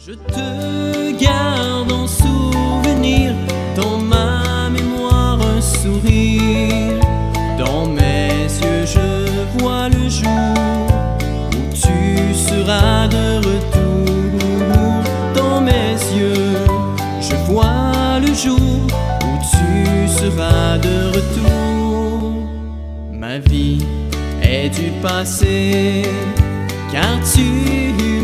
Je te garde en souvenir, dans ma mémoire un sourire. Dans mes yeux je vois le jour où tu seras de retour. Dans mes yeux je vois le jour où tu seras de retour. Ma vie est du passé, car tu